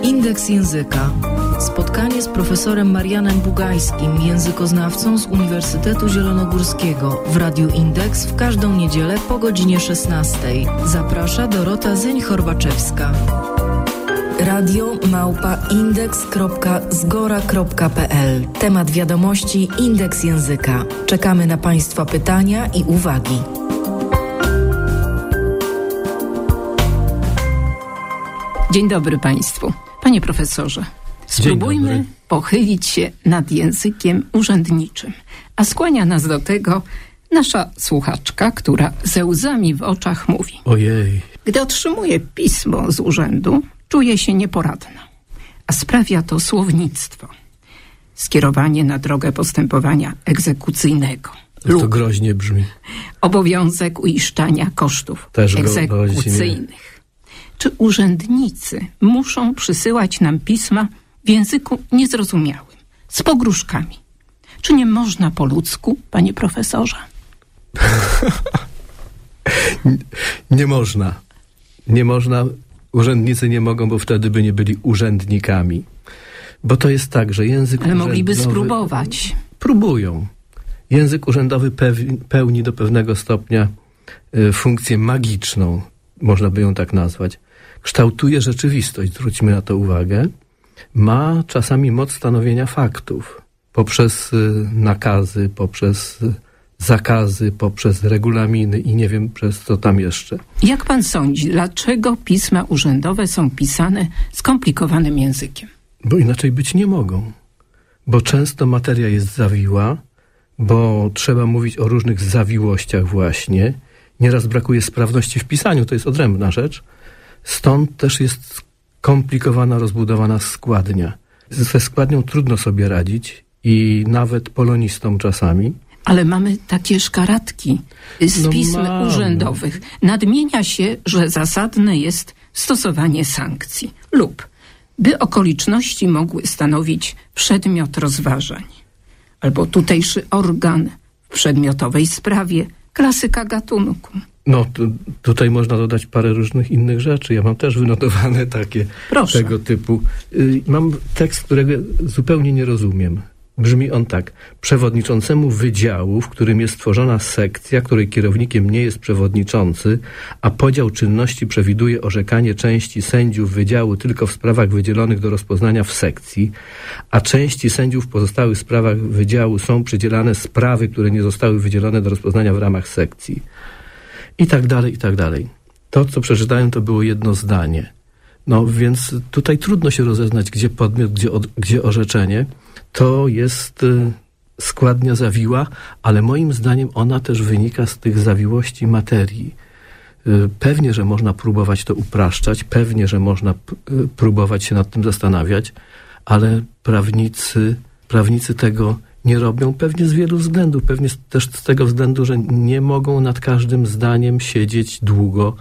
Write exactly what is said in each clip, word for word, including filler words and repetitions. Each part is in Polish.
Indeks języka. Spotkanie z profesorem Marianem Bugajskim, językoznawcą z Uniwersytetu Zielonogórskiego w Radiu Indeks w każdą niedzielę po godzinie szesnastej. Zaprasza Dorota Zeń-Chorbaczewska. Radio małpa indeks kropka zgora kropka pe el. Temat wiadomości Indeks języka. Czekamy na Państwa pytania i uwagi. Dzień dobry Państwu. Panie profesorze, spróbujmy pochylić się nad językiem urzędniczym. A skłania nas do tego nasza słuchaczka, która ze łzami w oczach mówi: Ojej. Gdy otrzymuje pismo z urzędu, czuje się nieporadna, a sprawia to słownictwo. Skierowanie na drogę postępowania egzekucyjnego. To lub groźnie brzmi. Obowiązek uiszczania kosztów Też egzekucyjnych. Czy urzędnicy muszą przysyłać nam pisma w języku niezrozumiałym, z pogróżkami? Czy nie można po ludzku, panie profesorze? nie, nie można. Nie można. Urzędnicy nie mogą, bo wtedy by nie byli urzędnikami. Bo to jest tak, że język Ale urzędowy... mogliby spróbować. Próbują. Język urzędowy pew- pełni do pewnego stopnia y, funkcję magiczną, można by ją tak nazwać. Kształtuje rzeczywistość, zwróćmy na to uwagę. Ma czasami moc stanowienia faktów. Poprzez y, nakazy, poprzez y, zakazy, poprzez regulaminy i nie wiem przez co tam jeszcze. Jak pan sądzi, dlaczego pisma urzędowe są pisane skomplikowanym językiem? Bo inaczej być nie mogą. Bo często materia jest zawiła, bo trzeba mówić o różnych zawiłościach właśnie. Nieraz brakuje sprawności w pisaniu, to jest odrębna rzecz. Stąd też jest skomplikowana, rozbudowana składnia. Ze składnią trudno sobie radzić i nawet polonistom czasami. Ale mamy takie szkaradki z no pism mamy. urzędowych. Nadmienia się, że zasadne jest stosowanie sankcji lub by okoliczności mogły stanowić przedmiot rozważań. Albo tutejszy organ w przedmiotowej sprawie, klasyka gatunku. No, tu, tutaj można dodać parę różnych innych rzeczy. Ja mam też wynotowane takie Proszę. tego typu. Y, mam tekst, którego zupełnie nie rozumiem. Brzmi on tak. Przewodniczącemu wydziału, w którym jest tworzona sekcja, której kierownikiem nie jest przewodniczący, a podział czynności przewiduje orzekanie części sędziów wydziału tylko w sprawach wydzielonych do rozpoznania w sekcji, a części sędziów w pozostałych sprawach wydziału są przydzielane sprawy, które nie zostały wydzielone do rozpoznania w ramach sekcji. I tak dalej, i tak dalej. To, co przeczytałem, to było jedno zdanie. No więc tutaj trudno się rozeznać, gdzie podmiot, gdzie, od, gdzie orzeczenie. To jest y, składnia zawiła, ale moim zdaniem ona też wynika z tych zawiłości materii. Y, pewnie, że można próbować to upraszczać, pewnie, że można p- y, próbować się nad tym zastanawiać, ale prawnicy, prawnicy tego nie robią pewnie z wielu względów. Pewnie też z tego względu, że nie mogą nad każdym zdaniem siedzieć długo.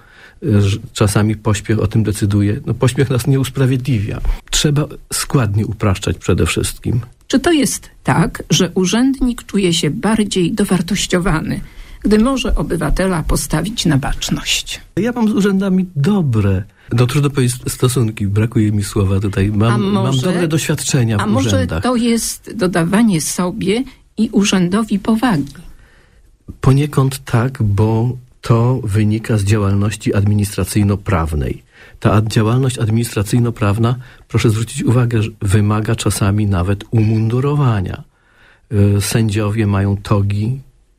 Czasami pośpiech o tym decyduje. No, pośpiech nas nie usprawiedliwia. Trzeba składnie upraszczać przede wszystkim. Czy to jest tak, że urzędnik czuje się bardziej dowartościowany, gdy może obywatela postawić na baczność? Ja mam z urzędami dobre, no trudno powiedzieć stosunki, brakuje mi słowa tutaj. Mam, może, mam dobre doświadczenia w a urzędach. A może to jest dodawanie sobie i urzędowi powagi? Poniekąd tak, bo to wynika z działalności administracyjno-prawnej. Ta działalność administracyjno-prawna, proszę zwrócić uwagę, że wymaga czasami nawet umundurowania. Sędziowie mają togi,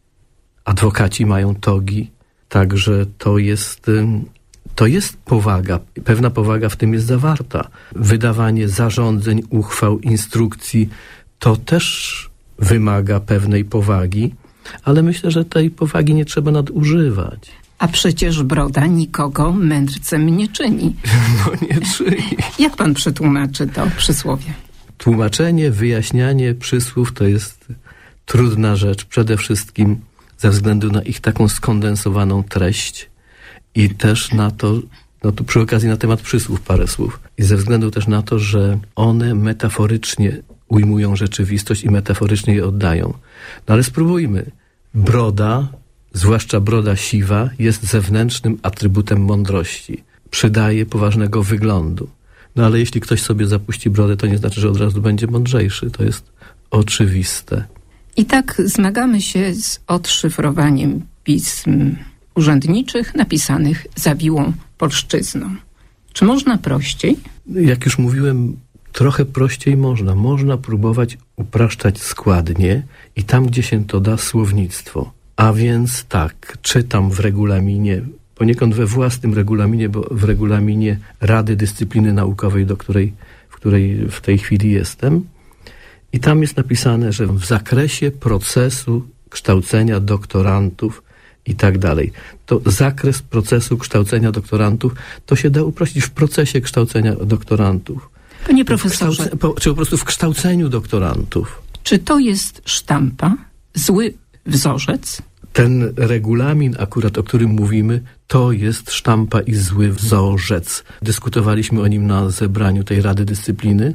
adwokaci mają togi, także to jest, to jest powaga, pewna powaga w tym jest zawarta. Wydawanie zarządzeń, uchwał, instrukcji, to też wymaga pewnej powagi, ale myślę, że tej powagi nie trzeba nadużywać. A przecież broda nikogo mędrcem nie czyni. No nie czyni. Jak pan przetłumaczy to przysłowie? Tłumaczenie, wyjaśnianie przysłów to jest trudna rzecz. Przede wszystkim ze względu na ich taką skondensowaną treść i też na to, no tu przy okazji na temat przysłów parę słów. I ze względu też na to, że one metaforycznie ujmują rzeczywistość i metaforycznie je oddają. No ale spróbujmy. Broda, zwłaszcza broda siwa, jest zewnętrznym atrybutem mądrości. Przydaje poważnego wyglądu. No ale jeśli ktoś sobie zapuści brodę, to nie znaczy, że od razu będzie mądrzejszy. To jest oczywiste. I tak zmagamy się z odszyfrowaniem pism urzędniczych napisanych zawiłą polszczyzną. Czy można prościej? Jak już mówiłem, trochę prościej można. Można próbować upraszczać składnie i tam, gdzie się to da, słownictwo. A więc tak, czytam w regulaminie, poniekąd we własnym regulaminie, bo w regulaminie Rady Dyscypliny Naukowej, do której, w której w tej chwili jestem. I tam jest napisane, że w zakresie procesu kształcenia doktorantów i tak dalej. To zakres procesu kształcenia doktorantów, to się da uprościć w procesie kształcenia doktorantów. Panie profesorze, Kształce, po, czy po prostu w kształceniu doktorantów. Czy to jest sztampa, zły wzorzec? Ten regulamin akurat, o którym mówimy, to jest sztampa i zły wzorzec. Dyskutowaliśmy o nim na zebraniu tej Rady Dyscypliny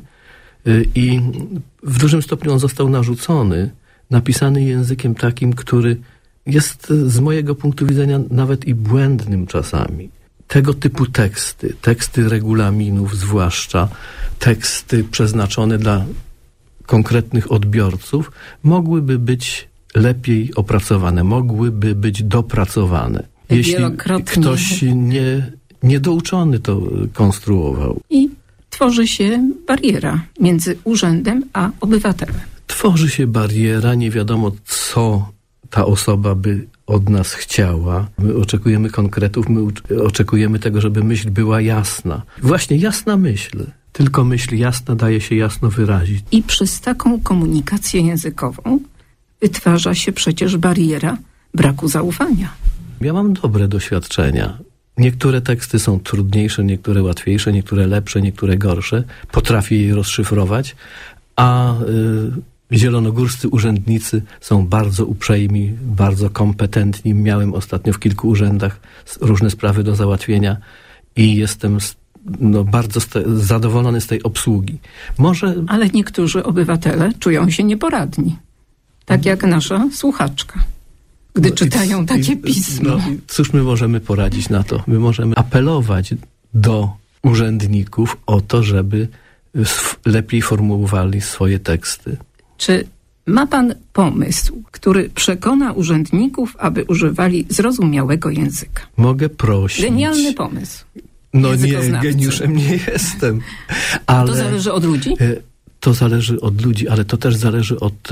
i w dużym stopniu on został narzucony, napisany językiem takim, który jest z mojego punktu widzenia nawet i błędnym czasami. Tego typu teksty, teksty regulaminów zwłaszcza, teksty przeznaczone dla konkretnych odbiorców, mogłyby być lepiej opracowane, mogłyby być dopracowane. Jeśli ktoś nie, niedouczony to konstruował. I tworzy się bariera między urzędem a obywatelem. Tworzy się bariera, nie wiadomo co ta osoba by od nas chciała. My oczekujemy konkretów, my oczekujemy tego, żeby myśl była jasna. Właśnie jasna myśl. Tylko myśl jasna daje się jasno wyrazić. I przez taką komunikację językową wytwarza się przecież bariera braku zaufania. Ja mam dobre doświadczenia. Niektóre teksty są trudniejsze, niektóre łatwiejsze, niektóre lepsze, niektóre gorsze. Potrafię je rozszyfrować, a y, zielonogórscy urzędnicy są bardzo uprzejmi, bardzo kompetentni. Miałem ostatnio w kilku urzędach różne sprawy do załatwienia i jestem no, bardzo st- zadowolony z tej obsługi. Może... Ale niektórzy obywatele czują się nieporadni. Tak jak nasza słuchaczka, gdy no czytają i, takie i, pismo. No, cóż my możemy poradzić na to? My możemy apelować do urzędników o to, żeby lepiej formułowali swoje teksty. Czy ma pan pomysł, który przekona urzędników, aby używali zrozumiałego języka? Mogę prosić. Genialny pomysł. No nie, geniuszem nie jestem. Ale to zależy od ludzi? To zależy od ludzi, ale to też zależy od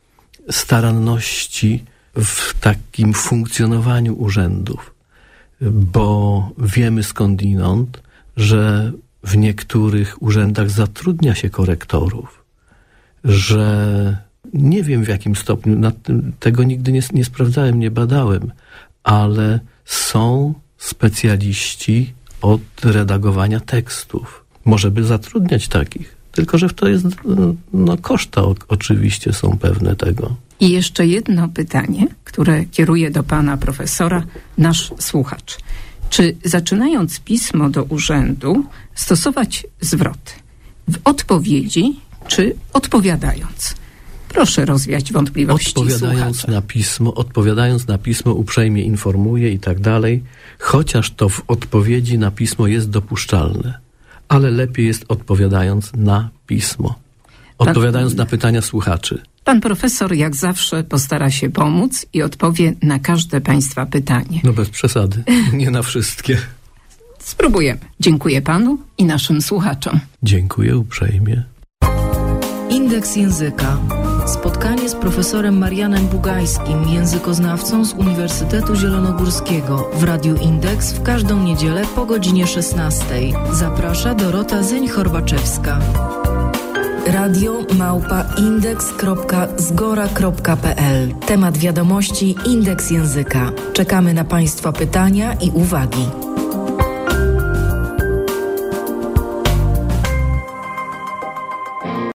staranności w takim funkcjonowaniu urzędów. Bo wiemy skądinąd, że w niektórych urzędach zatrudnia się korektorów, że nie wiem w jakim stopniu, nad tym, tego nigdy nie, nie sprawdzałem, nie badałem, ale są specjaliści od redagowania tekstów. Może by zatrudniać takich, tylko że to jest, no koszta o, oczywiście są pewne tego. I jeszcze jedno pytanie, które kieruje do pana profesora nasz słuchacz. Czy zaczynając pismo do urzędu stosować zwroty w odpowiedzi, czy odpowiadając? Proszę rozwiać wątpliwości Odpowiadając słuchacza. na pismo, odpowiadając na pismo uprzejmie informuję i tak dalej, chociaż to w odpowiedzi na pismo jest dopuszczalne, ale lepiej jest odpowiadając na pismo. Odpowiadając pan, na pytania słuchaczy. Pan profesor jak zawsze postara się pomóc i odpowie na każde państwa pytanie. No bez przesady, nie na wszystkie. Spróbujemy. Dziękuję panu i naszym słuchaczom. Dziękuję uprzejmie. Indeks języka. Spotkanie z profesorem Marianem Bugajskim, językoznawcą z Uniwersytetu Zielonogórskiego w Radiu Indeks w każdą niedzielę po godzinie szesnastej. Zaprasza Dorota Zeń-Chorbaczewska. Radio małpa indeks kropka zgora kropka pe el. Temat wiadomości Indeks języka. Czekamy na państwa pytania i uwagi.